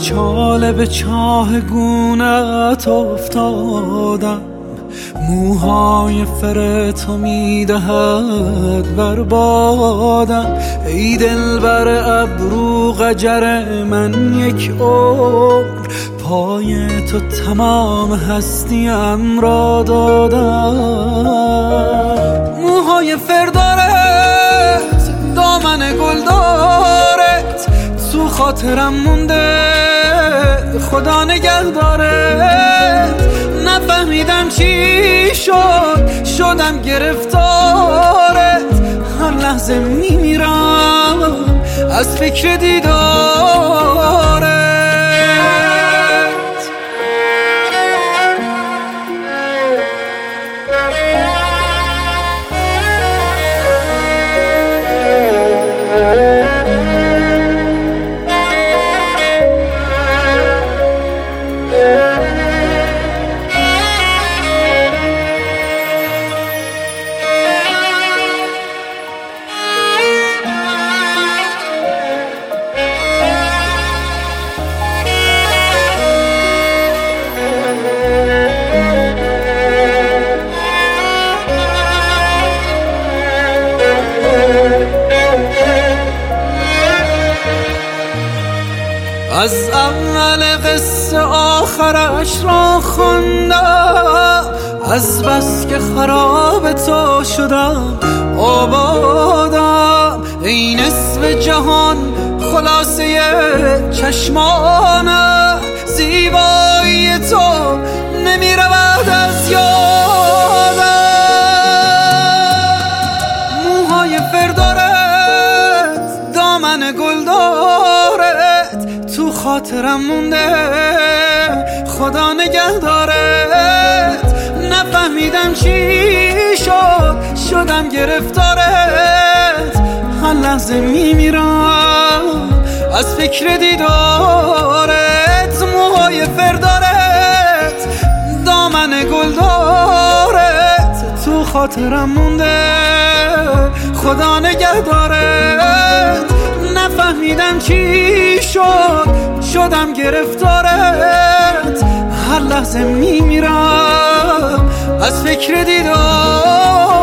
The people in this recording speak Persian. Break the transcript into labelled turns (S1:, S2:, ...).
S1: چاله به چاه گونت افتادم، موهای فرتو میدهد بربادم. ای دلبر ابرو قجر من یک عمر، پای تو تمام هستیم را دادم. موهای فردارت، دامن گلدارت، تو خاطرم مونده خدا نگهدارت. نفهمیدم چی شد، شدم گرفتارت، هر لحظه میمیرم از فکر دیدارت. از اول قصه آخرش را خوندم، از بس که خراب تو شدم آبادم. ای نصف جهان خلاصه چشمانم، زیبایی تو نمی رود از یادم. موهای فردارت، دامن گلدارت، تو خاطرم مونده خدا نگهدارت. نفهمیدم چی شد، شدم گرفتارت، هر لحظه میمیرم از فکر دیدارت. موهای فردارت، دامن گلدارت، تو خاطرم مونده خدا نگهدارت. نفهمیدم چی شد، شدم گرفتارت، هر لحظه میمیرم از فکر دیدارت.